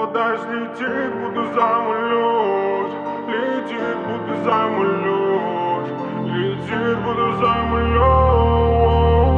Молодость летит, будто самолет. Летит, будто самолет. Летит, будто самолет.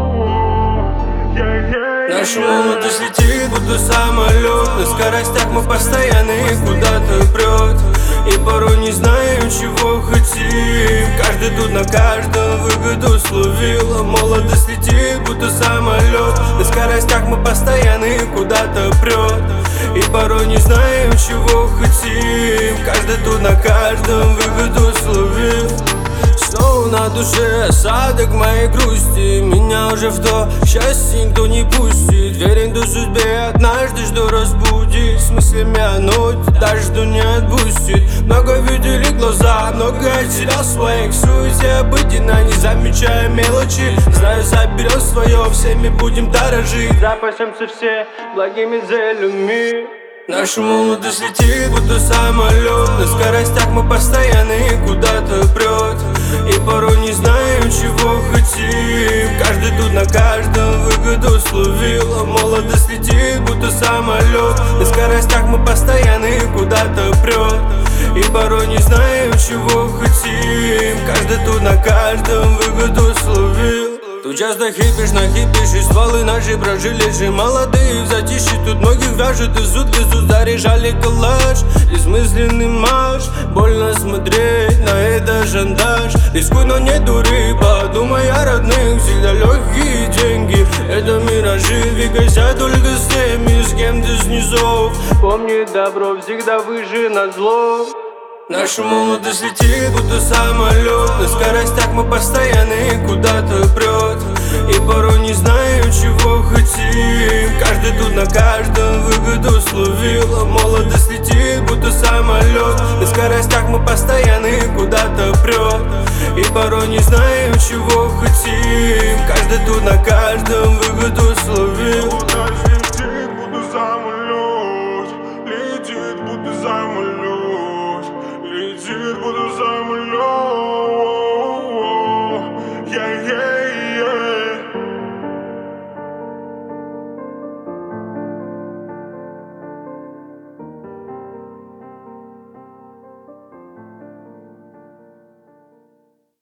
Наша молодость летит, будто самолет. На скоростях мы постоянно и куда-то прет. И порой не знаем, чего хотим. Каждый тут на каждом выгоду словил. Молодость летит, будто самолет. На скоростях мы постоянно и куда-то прет. И порой не знаем, чего хотим. Каждый тут на каждом выгоду словил. Снова на душе осадок моей грусти. Меня уже в то счастье никто не пустит. Верен до судьбе, однажды жду разбудит. С мыслями о ночи, даже что не отпустит. Много видели глаза, много терял своих. В суете обыденно, не замечая мелочи. Знаю, заберем свое, всеми будем дорожить. Запасемся все благими целями. Наша молодость летит, будто самолет. На скоростях мы постоянно и куда-то прет. И порой не знаем, чего хотим. Каждый тут на каждом выгоду словил. Молодость летит, будто самолет. На скоростях мы постоянно и куда-то прет. И порой не знаем, чего хотим. Каждый тут на каждом выгоду словил. Тут часто хипишь, нахипишь, и стволы наши прожили же молодые в затишье. Тут многих вяжут и суд везут, заряжали калаш. Бессмысленный марш, больно смотреть на это шантаж. Рискуй, но не дури, подумай о родных. Всегда легкие деньги, это миражи. Двигайся только с теми, с кем ты снизов. Помни, добро всегда выше над злом. Наша молодость летит, будто самолет. На скоростях мы постоянно и куда-то прет. И порой не знаем, чего хотим. Каждый тут на каждом выгоду словил. Молодость летит, будто самолет. На скоростях мы постоянно и куда-то прет. И порой не знаем, чего хотим. Каждый тут на каждом выгоду словил.